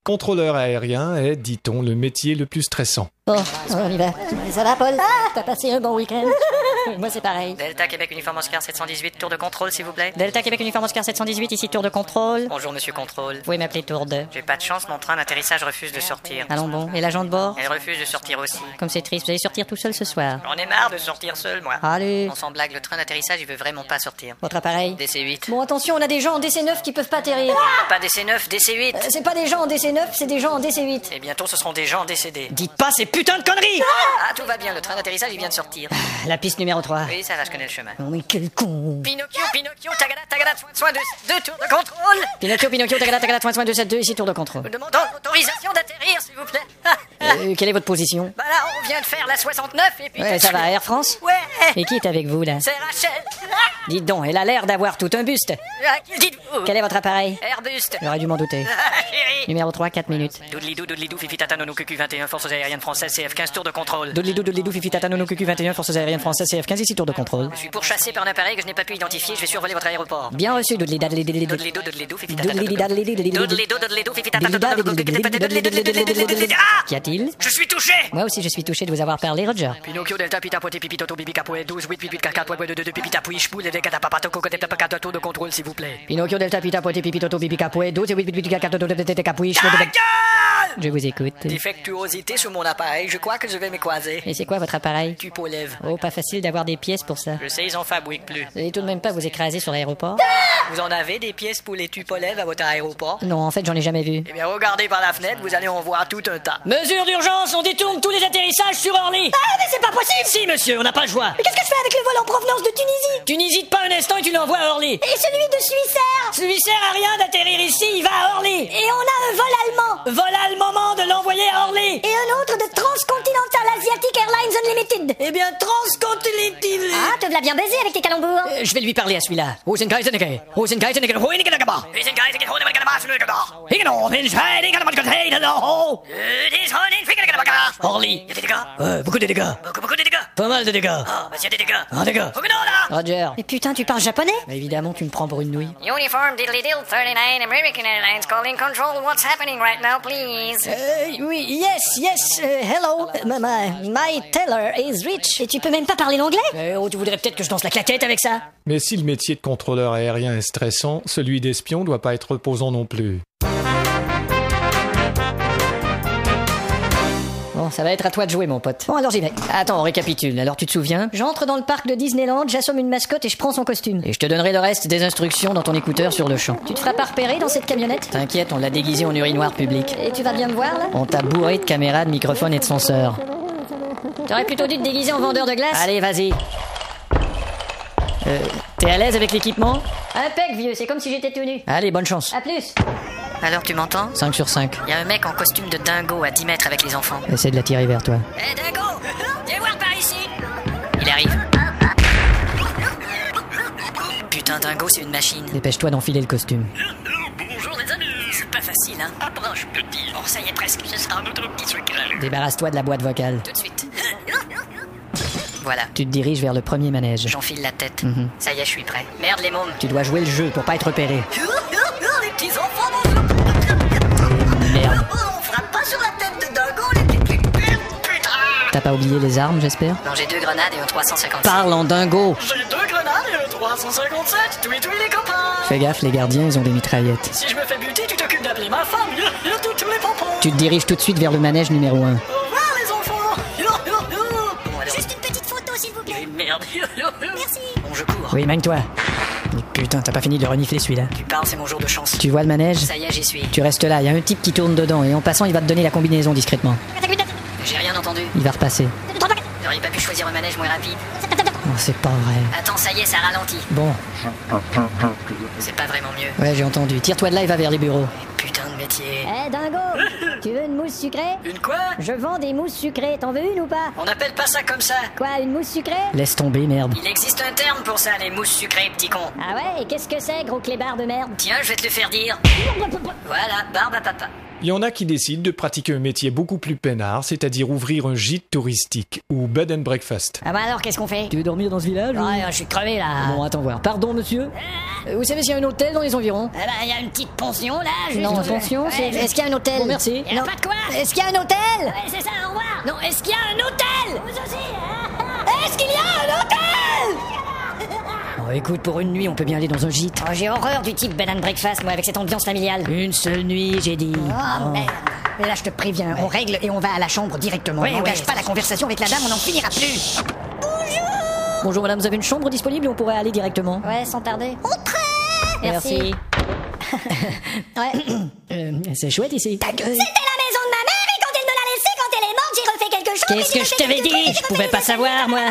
Contrôleur aérien est, dit-on, le métier le plus stressant. Bon, on y va. Ça va, Paul? T'as passé un bon week-end? Moi, c'est pareil. Delta Québec Uniforme Oscar 718, tour de contrôle, s'il vous plaît. Delta Québec Uniforme Oscar 718, ici tour de contrôle. Bonjour, monsieur contrôle. Vous pouvez m'appeler tour de... J'ai pas de chance, mon train d'atterrissage refuse de sortir. Allons bon. Et l'agent de bord? Elle refuse de sortir aussi. Comme c'est triste, vous allez sortir tout seul ce soir. J'en ai marre de sortir seul, moi. Allez. On s'en blague, le train d'atterrissage, il veut vraiment pas sortir. Votre appareil? DC-8. Bon, attention, on a des gens en DC-9 qui peuvent pas atterrir. Pas DC-9, DC-8. C'est pas des gens en DC-9, c'est des gens en DC-8. Et bientôt, ce seront des gens décédés. Dites pas ces putains de conneries! Ah, tout va bien, le train d'atterrissage, il vient de sortir. La piste numéro 3. Oui, ça va, je connais le chemin. Oh, mais quel con! Pinocchio, tagada, soin de tour de contrôle. Pinocchio, tagada, soin 272, ici tour de contrôle. Nous demandons l'autorisation d'atterrir, s'il vous plaît. Quelle est votre position? Bah là, on vient de faire la 69 et puis... Ouais, ça va, Air France? Ouais. Et qui est avec vous, là? C'est Rachel. Dites donc, elle a l'air d'avoir tout un buste. Qui dites-vous? Quel est votre appareil? Airbus. J'aurais dû m'en douter. Chérie. Numéro 3, 4 minutes. Doudlidou, Fifi Tatano, no QQ21, Forces aériennes françaises, CF15, tour de contrôle. Doudlidou, Fifi Tatano, no QQ21, Forces aériennes françaises, CF15, ici tour de contrôle. Je suis pourchassé par un appareil que je n'ai pas pu identifier, je vais survoler votre aéroport. Bien reçu, Doudlidou, Fifi Tatano, Doudlidou, Fifi Tatano. Qu'y a-t-il? Je suis touché. Moi aussi, je suis touché de vous avoir parlé, Roger. Pinocchio, Delta, Pita, Poité, Pipi, Toto, Bibi, Capoé, 12, 8, 8, 8, 4, 4, 2, 2, Pipita, Pouiche, Poule, Deka, Papato, Coco, Papa, tour de contrôle, s'il vous plaît. Pinocchio, Delta, Pita, Poité, Pipi, Toto, Bibi, Capoé, 12, 8, 8, 8, 4, 2, Capuiche. Je vous écoute. Défectuosité sur mon appareil, je crois que je vais m'écroiser. Et c'est quoi votre appareil? Cupo lève. Oh, pas facile d'avoir des pièces pour ça. Je sais, ils en fabriquent plus. Vous allez tout de même pas vous écraser sur l'aéroport? Vous en avez des pièces pour les tupolèves à votre aéroport? Non, en fait, j'en ai jamais vu. Eh bien, regardez par la fenêtre, vous allez en voir tout un tas. Mesure d'urgence, on détourne tous les atterrissages sur Orly. Ah, mais c'est pas possible! Si, monsieur, on n'a pas le choix. Mais qu'est-ce que je fais avec le vol en provenance de Tunisie? Tu n'hésites pas un instant et tu l'envoies à Orly. Et celui de Suissair? Celui sert à rien d'atterrir ici, il va à Orly. Et on a un vol allemand. Voilà le moment de l'envoyer à Orly. Et un autre de Transcontinental Asiatic Airlines Unlimited. Eh bien, Transcontinental. Ah, te l'as bien baisé avec tes calembours. Je vais lui parler à celui-là. Orly. Beaucoup de dégâts. Beaucoup de dégâts. Pas mal de dégâts. Oh, monsieur des dégâts. Un dégât. Roger. Mais putain, tu parles japonais? Bah, évidemment, tu me prends pour une nouille. Uniform diddly-dill 39 American Airlines calling control. What's happening right now, please? Oui, yes, hello. My tailor is rich. Et tu peux même pas parler l'anglais? Oh, tu voudrais peut-être que je danse la claquette avec ça? Mais si le métier de contrôleur aérien est stressant, celui d'espion doit pas être reposant non plus. Bon, ça va être à toi de jouer, mon pote. Bon, alors j'y vais. Attends, on récapitule. Alors tu te souviens? J'entre dans le parc de Disneyland, j'assomme une mascotte et je prends son costume. Et je te donnerai le reste des instructions dans ton écouteur sur le champ. Tu te feras pas repérer dans cette camionnette? T'inquiète, on l'a déguisé en urinoir public. Et tu vas bien me voir, là? On t'a bourré de caméras, de microphones et de senseurs. T'aurais plutôt dû te déguiser en vendeur de glace. Allez, vas-y. T'es à l'aise avec l'équipement? Impec, vieux, c'est comme si j'étais tout nu. Allez, bonne chance. À plus. Alors, tu m'entends? 5 sur 5. Il y a un mec en costume de dingo à 10 mètres avec les enfants. Essaie de la tirer vers toi. Hé, dingo! Viens voir par ici! Il arrive. Putain, dingo, c'est une machine. Dépêche-toi d'enfiler le costume. Bonjour les amis! C'est pas facile, hein? Approche, petit. Bon, ça y est, presque. Ce sera notre petit secret. Débarrasse-toi de la boîte vocale. Tout de suite. Voilà. Tu te diriges vers le premier manège. J'enfile la tête. Ça y est, je suis prêt. Merde, les mômes. Tu dois jouer le jeu pour pas être repéré. Les petits enfants, Merde. on frappe pas sur la tête de dingo, les petits... Putain! T'as pas oublié les armes, j'espère? Non, j'ai 2 grenades et un 357. Parle en dingo! J'ai 2 grenades et un 357. Tous les copains. Fais gaffe, les gardiens, ils ont des mitraillettes. Si je me fais buter, tu t'occupes d'appeler ma femme. Tous les pompons. Tu te diriges tout de suite vers le manège numéro 1. Au revoir, les enfants. Bon, alors... Juste une petite photo, s'il vous plaît. Merde. Merci. Bon, je cours. Oui, mène-toi. Putain, t'as pas fini de le renifler celui-là. Tu parles, c'est mon jour de chance. Tu vois le manège? Ça y est, j'y suis. Tu restes là, il y a un type qui tourne dedans et en passant, il va te donner la combinaison discrètement. J'ai rien entendu. Il va repasser. J'aurais pas pu choisir un manège moins rapide. Oh, c'est pas vrai. Attends, ça y est, ça ralentit. Bon, C'est pas vraiment mieux. ouais, j'ai entendu. Tire-toi de là et va vers les bureaux. Putain de métier. Eh, dingo, tu veux une mousse sucrée? Une quoi? Je vends des mousses sucrées, t'en veux une ou pas? On appelle pas ça comme ça. Quoi, une mousse sucrée? Laisse tomber, merde. Il existe un terme pour ça, les mousses sucrées, petit con. Ah ouais, et qu'est-ce que c'est, gros clébard de merde? Tiens, je vais te le faire dire. Voilà, barbe à papa. Il y en a qui décident de pratiquer un métier beaucoup plus peinard, c'est-à-dire ouvrir un gîte touristique ou bed and breakfast. Ah bah alors, qu'est-ce qu'on fait? Tu veux dormir dans ce village ou... Ouais, je suis crevé là. Bon, attends voir. Pardon, monsieur. Vous savez s'il y a un hôtel dans les environs? Ah bah, il y a une petite pension là, juste. Non, pension, c'est... Est-ce qu'il y a un hôtel? Bon, merci. Y a pas de quoi? Est-ce qu'il y a un hôtel? Ouais, c'est ça, au revoir. Non, est-ce qu'il y a un hôtel? Vous aussi. Est-ce qu'il y a un hôtel? Oh, écoute, pour une nuit, on peut bien aller dans un gîte. Oh, j'ai horreur du type bed and breakfast, moi, avec cette ambiance familiale. Une seule nuit, j'ai dit. Oh, merde. Mais là, je te préviens, on règle et on va à la chambre directement. Ouais, on n'engage ouais, pas la conversation avec la dame, on n'en finira plus. Bonjour madame, vous avez une chambre disponible ou on pourrait aller directement? Ouais, sans tarder. Merci. Ouais. C'est chouette ici. Ta gueule. C'était la maison de ma mère et quand elle me l'a laissée, quand elle est morte, j'ai refait quelque chose. Qu'est-ce que je t'avais dit? Je pouvais pas savoir, moi.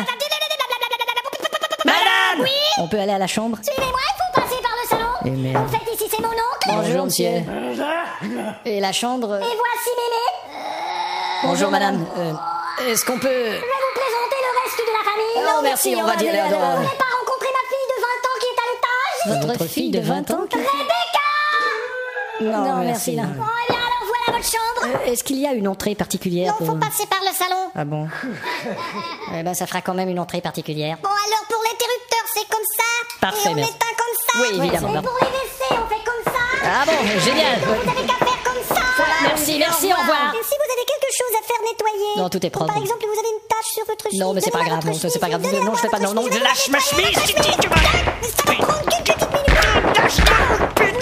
Madame! Oui? On peut aller à la chambre? Suivez-moi, il faut passer par le salon. Eh merde. En fait, ici, c'est mon oncle. Bonjour, monsieur. Et la chambre? Et voici Mémé. Bonjour, madame. Est-ce qu'on peut... Je vais vous présenter le reste de la famille. Non, merci, on va dire... Vous n'avez pas rencontré ma fille de 20 ans qui est à l'étage? Votre fille de 20 ans? Rebecca! Non, merci. Bon, eh bien, alors voilà votre chambre. Est-ce qu'il y a une entrée particulière Non, faut passer par le salon. Ah bon? Eh ben, ça fera quand même une entrée particulière. Bon, alors pour l'interrupteur, c'est comme ça. Parfait, et on merci. éteint comme ça. Oui, évidemment. Et pour les WC, on fait comme ça. Ah bon, génial. Vous avez qu'à faire comme ça. Merci, au revoir. Et si vous avez quelque chose à faire nettoyer. Non, tout est propre. Par exemple, vous avez une tache sur votre chemise. Non, mais c'est pas grave, non, ça, c'est pas grave. Non, je fais pas, non, non, Lâche ma chemise, tu dis, tu vas... Ça va prendre quelques petites minutes.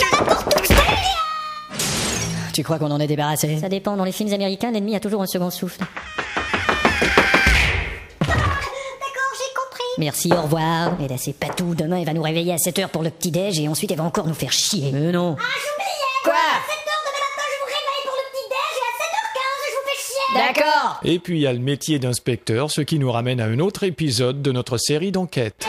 Tu crois qu'on en est débarrassé? Ça dépend. Dans les films américains, l'ennemi a toujours un second souffle. D'accord, j'ai compris. Merci, au revoir. Et là, c'est pas tout. Demain, il va nous réveiller à 7h pour le petit-déj et ensuite, il va encore nous faire chier. Non. Ah, j'oubliais. Quoi? À 7h demain matin, je vous réveille pour le petit-déj et à 7h15, je vous fais chier. D'accord. Et puis il y a le métier d'inspecteur, ce qui nous ramène à un autre épisode de notre série d'enquêtes.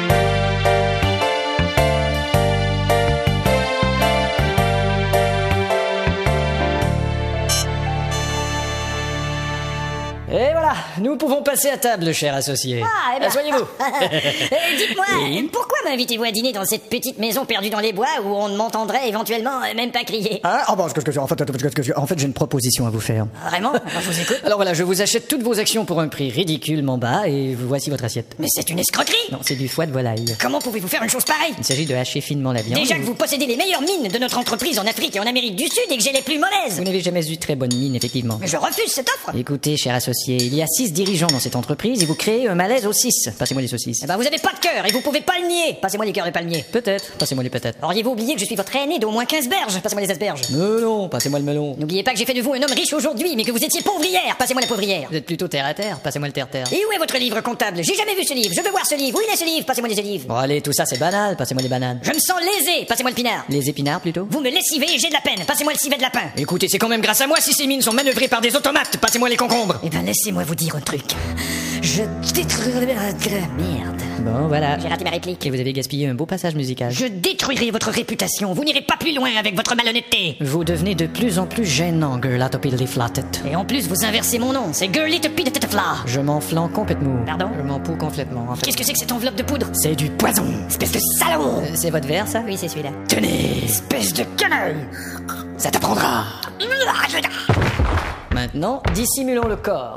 Et voilà, nous pouvons passer à table, cher associé. Ah, eh ben. Asseyez-vous. Dites-moi, Oui. pourquoi m'invitez-vous à dîner dans cette petite maison perdue dans les bois où on ne m'entendrait éventuellement même pas crier? Ah, bon, en fait, j'ai une proposition à vous faire. Vraiment? Je vous écoute. Alors voilà, je vous achète toutes vos actions pour un prix ridiculement bas et voici votre assiette. Mais c'est une escroquerie! Non, c'est du foie de volaille. Comment pouvez-vous faire une chose pareille? Il s'agit de hacher finement la viande. Déjà que vous possédez les meilleures mines de notre entreprise en Afrique et en Amérique du Sud et que j'ai les plus mauvaises! Vous n'avez jamais eu très bonne mine, effectivement. Mais je refuse cette offre! Écoutez, cher associé, il y a 6 dirigeants dans cette entreprise et vous créez un malaise aux 6. Passez-moi les saucisses. Eh ben vous avez pas de cœur et vous pouvez pas le nier! Passez-moi les cœurs et palmiers. Peut-être, passez-moi les patates. Auriez-vous oublié que je suis votre aîné d'au moins 15 berges? Passez-moi les asperges. Non, passez-moi le melon. N'oubliez pas que j'ai fait de vous un homme riche aujourd'hui, mais que vous étiez pauvre hier. Passez-moi la pauvrière. Vous êtes plutôt terre à terre, passez-moi le terre-terre. Et où est votre livre comptable? J'ai jamais vu ce livre. Je veux voir ce livre. Où il est ce livre? Passez-moi les livres. Bon allez, tout ça c'est banal, passez-moi les bananes. Je me sens lésé. Passez-moi le pinard. Les épinards plutôt. Vous me lessivez et j'ai de la peine. Passez-moi le civet de lapin. Écoutez, c'est quand même grâce à moi si ces mines sont manœuvrées par des automates. Passez-moi les concombres. Eh ben laissez-moi vous dire un truc. Je détruirai... Merde. Bon, voilà. J'ai raté ma réplique. Et vous avez gaspillé un beau passage musical. Je détruirai votre réputation. Vous n'irez pas plus loin avec votre malhonnêteté. Vous devenez de plus en plus gênant, Girl to Piddly Flatted. Et en plus, vous inversez mon nom. C'est Girly to Piddly-Fla. Je m'en flanc complètement. Pardon? Je m'en pouls complètement, en fait. Qu'est-ce que c'est que cette enveloppe de poudre? C'est du poison. Espèce de salaud! C'est votre verre, ça? Oui, c'est celui-là. Tenez, Espèce de canaille! ça t'apprendra. Maintenant, dissimulons le corps.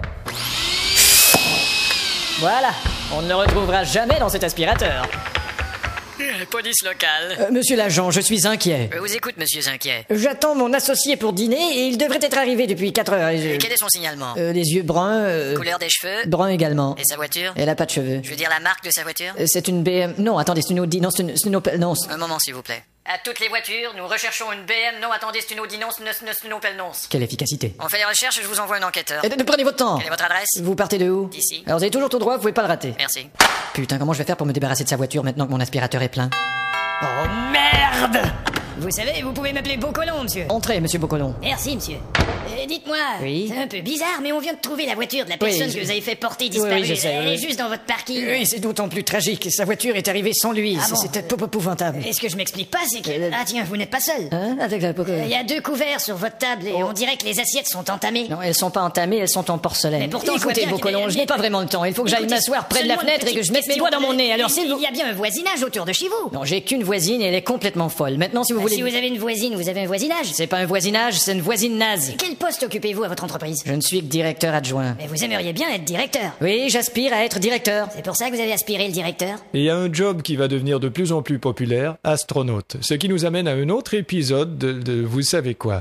Voilà, on ne le retrouvera jamais dans cet aspirateur. Police locale. Monsieur l'agent, je suis inquiet. Je vous écoute, monsieur Inquiet. J'attends mon associé pour dîner et il devrait être arrivé depuis 4 heures. Et Quel est son signalement? les yeux bruns. Couleur des cheveux? Brun également. Et sa voiture? Elle a pas de cheveux. Je veux dire la marque de sa voiture? C'est une BM. Non, attendez, c'est une Audi. Non, c'est une Opel. Non. Un moment, s'il vous plaît. À toutes les voitures, nous recherchons une BM. Non, attendez, c'est une Audi. Non, c'est une Opel. Non. Quelle efficacité. On fait les recherches et je vous envoie un enquêteur. Prenez votre temps. Quelle est votre adresse? Vous partez de où? D'ici. Alors vous avez toujours tout droit, vous pouvez pas le rater. Merci. Putain, comment je vais faire pour me débarrasser de sa voiture maintenant que mon aspirateur est plein? Oh merde! Vous savez, vous pouvez m'appeler Beaucolon, monsieur. Entrez, monsieur Beaucolon. Merci, monsieur. Dites-moi, Oui. c'est un peu bizarre, mais on vient de trouver la voiture de la personne que vous avez fait porter disparue. oui, je sais, Elle oui. est juste dans votre parking. Oui, c'est d'autant plus tragique. Sa voiture est arrivée sans lui. Ah bon? C'était épouvantable. Et ce que je m'explique pas, c'est que... Ah tiens, vous n'êtes pas seul. Hein? Il y a 2 couverts sur votre table et on dirait que les assiettes sont entamées. Non, elles sont pas entamées, elles sont en porcelaine. Mais pourtant, je vois écoutez, bien Beaucolon, qu'il y a- je n'ai pas vraiment le temps. Il faut que j'aille Écoutez, m'asseoir près de la seulement une fenêtre et que je petite mette mes doigts dans mon nez. Alors, question. s'il vous... Il y a bien un voisinage autour de chez vous. Non, j'ai qu'une voisine et elle est complètement folle. Maintenant, si vous voulez... Si vous avez une voisine, vous avez un voisinage. C'est pas un voisinage, c'est une voisine naze. Quel poste occupez-vous à votre entreprise? Je ne suis que directeur adjoint. Mais vous aimeriez bien être directeur. Oui, j'aspire à être directeur. C'est pour ça que vous avez aspiré le directeur? Et il y a un job qui va devenir de plus en plus populaire, astronaute. Ce qui nous amène à un autre épisode de vous savez quoi.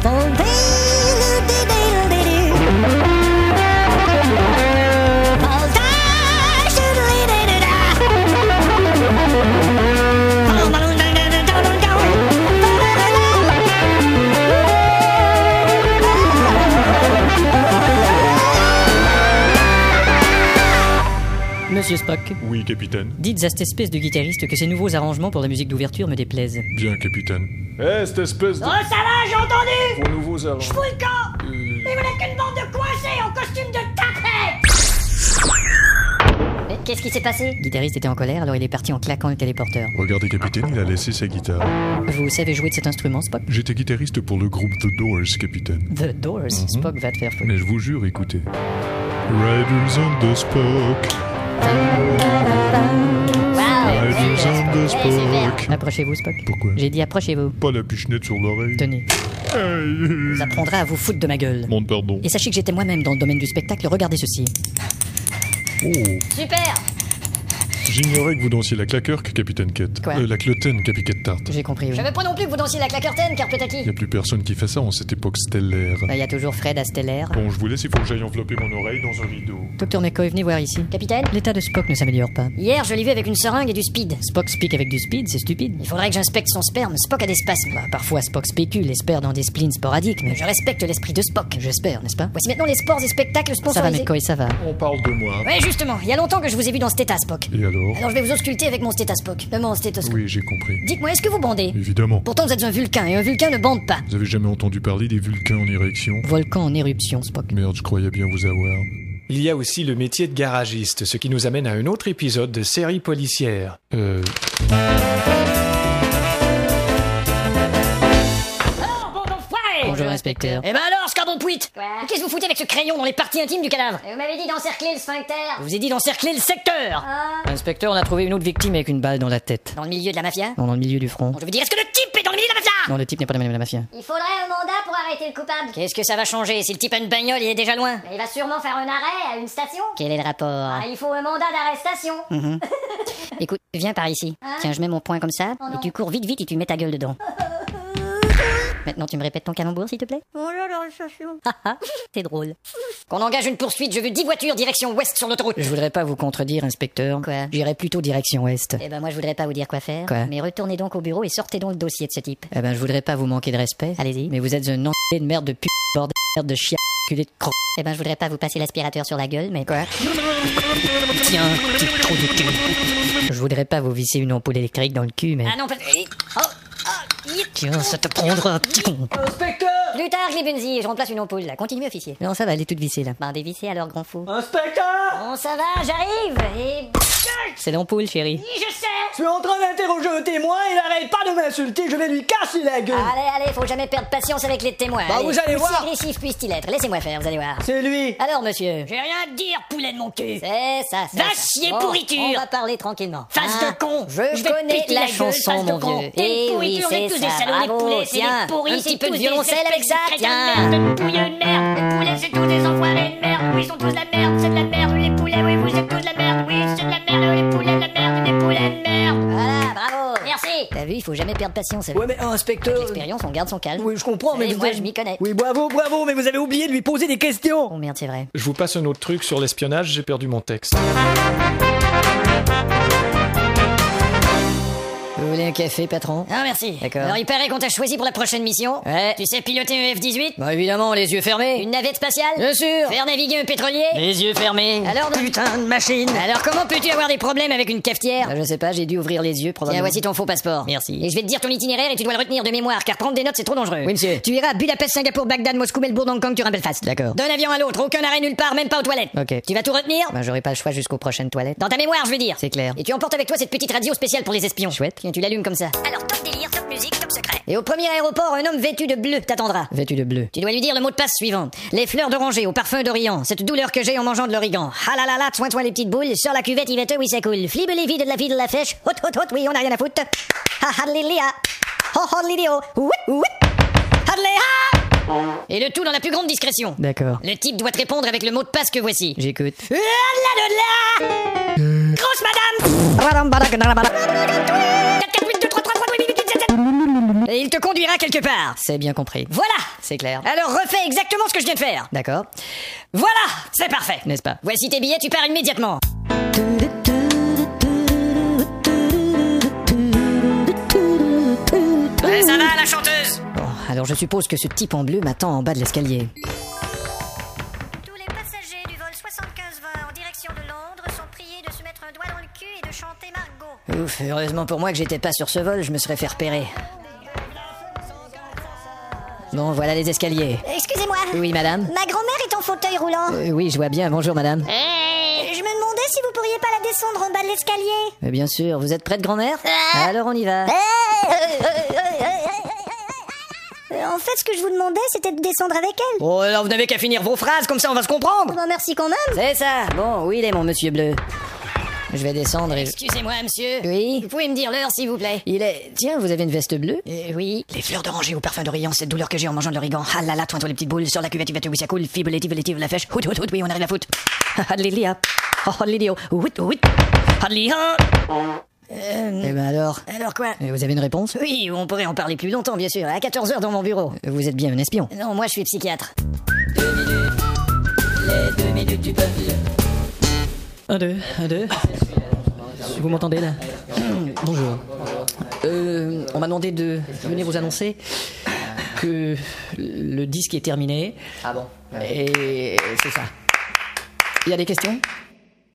Monsieur Spock, Oui, capitaine. dites à cette espèce de guitariste que ces nouveaux arrangements pour la musique d'ouverture me déplaisent. Bien, capitaine. Cette espèce de... Oh, ça va, j'ai entendu! Vos nouveaux arrangements. Fous le camp! Mais vous n'êtes qu'une bande de coincés en costume de tapette! Mais qu'est-ce qui s'est passé? Le guitariste était en colère, alors il est parti en claquant le téléporteur. Regardez, capitaine, il a laissé sa guitare. Vous savez jouer de cet instrument, Spock? J'étais guitariste pour le groupe The Doors, capitaine. The Doors. Spock va te faire foutre. Mais je vous jure, écoutez. Riders on the Spock. Riders on the Spock. Approchez-vous, Spock. Pourquoi? J'ai dit approchez-vous. Pas la pichenette sur l'oreille. Tenez. Ça prendra à vous foutre de ma gueule. Mon pardon. Et sachez que j'étais moi-même dans le domaine du spectacle, regardez ceci. Oh. Super! J'ignorais que vous dansiez la claquerque, capitaine Kett. Quoi? La clotaine, capitaine Tarte. J'ai compris, oui. Je veux pas non plus que vous dansiez la claquertaine, car Y Petaki. a plus personne qui fait ça en cette époque stellaire. Il y a toujours Fred à Stellaire. Bon, je vous laisse, il faut que j'aille envelopper mon oreille dans un rideau. Docteur McCoy, venez voir ici. Capitaine? L'état de Spock ne s'améliore pas. Hier, je l'ai vu avec une seringue et du speed. Spock speak avec du speed, c'est stupide. Il faudrait que j'inspecte son sperme. Spock a des spasmes. Bah, parfois Spock spécule et espère dans des spleens sporadiques, mais Je respecte l'esprit de Spock. j'espère, n'est-ce pas? Voici maintenant les sports et spectacles Ça va, sponsorisés. McCoy, ça va. On parle de moi. Ouais, justement, il y a longtemps que je vous ai vu dans Stéta, Spock. Et alors? Alors je vais vous ausculter avec mon stétascope. Mon stéthoscope. Oui, j'ai compris. Dites-moi, est-ce que vous bandez? Évidemment. Pourtant vous êtes un vulcain, et un vulcain ne bande pas. Vous avez jamais entendu parler des vulcains en érection? Volcan en éruption, Spock. Merde, je croyais bien vous avoir. Il y a aussi le métier de garagiste, ce qui nous amène à un autre épisode de série policière. Alors, bon d'enfoiré! Bonjour, inspecteur. Eh ben alors, Scarbon Pouit! Quoi? Qu'est-ce que vous foutez avec ce crayon dans les parties intimes du cadavre? Vous m'avez dit d'encercler le sphincter. Je vous ai dit d'encercler le secteur! Inspecteur, on a trouvé une autre victime avec une balle dans la tête. Dans le milieu de la mafia? Non, dans le milieu du front. Bon, je veux dire, est-ce que le type est dans le milieu de la mafia? Non, le type n'est pas dans la mafia. Il faudrait un mandat pour arrêter le coupable. Qu'est-ce que ça va changer? Si le type a une bagnole, il est déjà loin. Mais il va sûrement faire un arrêt à une station. Quel est le rapport? Ah, il faut un mandat d'arrestation. Écoute, viens par ici. Tiens, je mets mon poing comme ça, Oh non. et tu cours vite et tu mets ta gueule dedans. Maintenant, tu me répètes ton calembour, s'il te plaît? C'est drôle. Qu'on engage une poursuite, je veux 10 voitures direction ouest sur l'autoroute. Je voudrais pas vous contredire, inspecteur. Quoi? J'irais plutôt direction ouest. Eh ben moi je voudrais pas vous dire quoi faire. Quoi? Mais retournez donc au bureau et sortez donc le dossier de ce type. Eh ben, je voudrais pas vous manquer de respect. Allez-y. Mais vous êtes un enculé de merde de pute, bordel de merde de chien, culé de croc. Eh ben je voudrais pas vous passer l'aspirateur sur la gueule, mais quoi? Tiens, petit trou de cul. Je voudrais pas vous visser une ampoule électrique dans le cul, mais... Ah non, pas... Oh, Tiens, ça te prendra, petit con. Inspecteur! Plus tard, Glibunzi, je remplace une ampoule là. Continuez, officier. Non, ça va, elle est toute vissée, là. Ben dévissez alors, grand fou. Inspecteur! Bon, ça va, j'arrive. Et... C'est l'ampoule, chérie. Oui, je sais! Je suis en train d'interroger un témoin, il arrête pas de m'insulter, je vais lui casser la gueule. Allez, faut jamais perdre patience avec les témoins. Bah, vous allez Aussi voir. agressif puisse-t-il être, laissez-moi faire, vous allez voir. C'est lui. Alors, monsieur. J'ai rien à te dire, poulet de mon cul! C'est ça, Va chier, Bon, pourriture. On va parler tranquillement. Face Hein? de con! Je vais te connais péter la gueule, chanson, face de mon con. vieux. T'es Eh une oui, pourriture, on est c'est tous des ça, salauds, les bravo, poulets, c'est tiens, des pourris, un c'est petit peu tous de des violoncelle espèces avec ça, de crétins tiens. de merde, de pouilleux de merde. Les poulets, c'est tous des enfoirés de merde. Oui, ils sont tous de la merde, c'est de la merde. Les poulets, oui, vous êtes tous de la merde. Oui, c'est de la merde. Les poulets, de la merde. Les poulets de merde. Voilà, bravo. Merci! T'as vu, il faut jamais perdre patience. Ouais, mais inspecteur. L'expérience, on garde son calme. Oui, je comprends, mais Et vous moi, avez- je m'y connais. Oui, bravo, mais vous avez oublié de lui poser des questions. Oh merde, c'est vrai. Je vous passe un autre truc sur l'espionnage, j'ai perdu mon texte. Vous voulez un café, patron? Ah, merci. D'accord. Alors, il paraît qu'on t'a choisi pour la prochaine mission. Ouais. Tu sais piloter un F-18? Bah, évidemment, les yeux fermés. Une navette spatiale? Bien sûr. Faire naviguer un pétrolier? Les yeux fermés. Alors, Putain de machine. Alors, comment peux-tu avoir des problèmes avec une cafetière? Bah, je sais pas, j'ai dû ouvrir les yeux, Tiens, probablement. voici ton faux passeport. Merci. Et je vais te dire ton itinéraire et tu dois le retenir de mémoire, car prendre des notes, c'est trop dangereux. Oui, monsieur. Tu iras à Budapest, Singapour, Bagdad, Moscou, Melbourne, Hong Kong, tu rappelles Belfast. D'accord. D'un avion à l'autre, aucun arrêt nulle part, même pas aux toilettes. Ok. Tu vas tout retenir? Bah, j'aurai pas le choix jusqu'aux prochaines toilettes. Dans ta mémoire, je veux dire. C'est clair. Et tu emportes avec toi cette petite radio spéciale pour les espions. Chouette. Tiens, tu tu l'allumes comme ça. Alors top délire, top musique, top secret. Et au premier aéroport, un homme vêtu de bleu t'attendra. Vêtu de bleu. Tu dois lui dire le mot de passe suivant. Les fleurs d'oranger au parfum d'Orient. Cette douleur que j'ai en mangeant de l'origan. Ah là là là, soin les petites boules. Sur la cuvette, Yvette, oui ça coule. Flibe les vides de la vie de la fèche. Hot hot hot, oui on a rien à foutre. Ha ha lilia. Ho ho lidio. Ouip ouip. Hadley ha. Et le tout dans la plus grande discrétion. D'accord. Le type doit te répondre avec le mot de passe que voici. J'écoute. Grosse madame. Et il te conduira quelque part. C'est bien compris. Voilà. C'est clair. Alors refais exactement ce que je viens de faire. D'accord. Voilà, c'est parfait. N'est-ce pas? Voici tes billets, tu pars immédiatement. Ça va, la chanteuse? Bon, alors je suppose que ce type en bleu m'attend en bas de l'escalier. Tous les passagers du vol 75-20 en direction de Londres sont priés de se mettre un doigt dans le cul et de chanter Margot. Ouf, heureusement pour moi que j'étais pas sur ce vol, je me serais fait repérer. Bon, voilà les escaliers. Excusez-moi. Oui, madame? Ma grand-mère est en fauteuil roulant. Oui, je vois bien. Bonjour, madame. Je me demandais si vous pourriez pas la descendre en bas de l'escalier. Mais bien sûr, vous êtes prête, grand-mère? Alors on y va. En fait, ce que je vous demandais, c'était de descendre avec elle. Oh, alors vous n'avez qu'à finir vos phrases, comme ça on va se comprendre. Bon, merci quand même. C'est ça. Bon, où il est, mon monsieur bleu? Je vais descendre et... Excusez-moi, monsieur. Oui? Vous pouvez me dire l'heure, s'il vous plaît? Il est... Tiens, vous avez une veste bleue? Oui. Les fleurs d'oranger au parfum d'Orient, cette douleur que j'ai en mangeant de l'origan. Ah là là, toi les petites boules, sur la cuvette, oui ça coule, fibre, la fèche, hout, oui, on arrive à foutre. Hadlilia. Oh, l'idiot. Ouit, ouit. Hadliha. Eh ben alors? Alors quoi? Vous avez une réponse? Oui, on pourrait en parler plus longtemps, bien sûr. À 14h dans mon bureau. Vous êtes bien un espion. Non, moi je suis psychiatre. 2 minutes du peuple. 1, 2, 1, 2. Vous m'entendez là? Bonjour. On m'a demandé de venir vous annoncer que le disque est terminé. Ah bon? Et c'est ça. Il y a des questions?